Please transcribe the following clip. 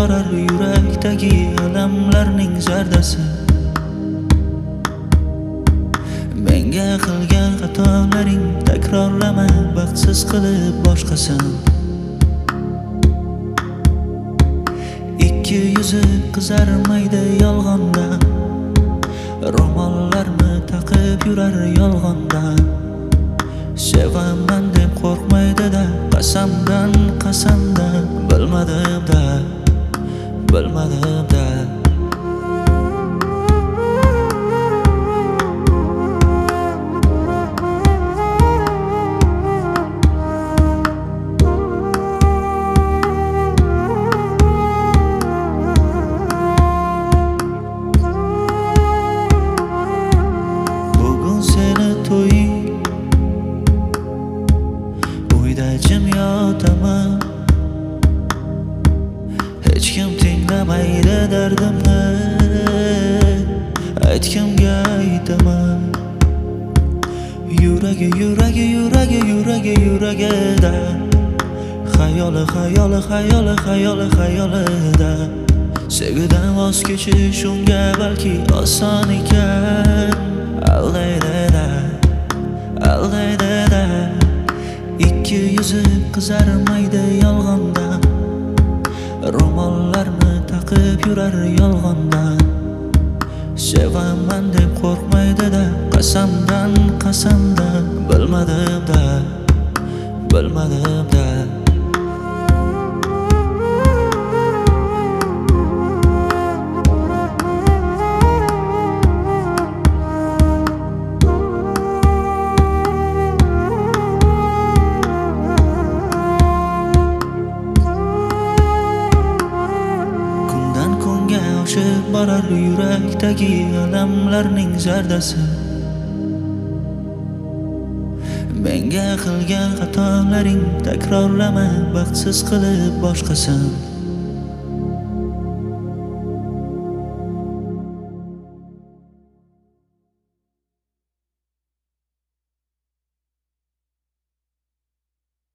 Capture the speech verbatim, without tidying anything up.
borar yurakdagi alamlarning zardasi. Menga qilgan xatolaring takrorlama, baxtsiz qilib boshqasin. Ikki yuzi qizarmaydi yolg'ondan, ro'mollarni taqib yurar yolg'ondan. Sevaman deb qo'rqmaydi-da, qasamdan qasamdan, bilmadim-da, bilmadim-da. Bugun seni to'ying, uyda jim yotaman. Hech kim tinglamaydi dardimni, aytgimga aytaman. Yuragi, yuragi, yuragi, yuragi, yuragida, xayoli, xayoli, xayoli, xayoli, xayolida. Sevgidan voz kechish unga balki oson ekan. Aldaydi-da, aldaydi-da. Ikki yuzi qizarmaydi yolg'ondan, ro'mollarni taqib yurar yolg'ondan. Sevaman deb qo'rqmaydi-da, qasamdan qasamdan, bilmadim-da, bilmadim-da. Oshib borar yurakdagi alamlarning zardasi. Menga qilgan xatolaring takrorlama, baxtsiz qilib boshqasin.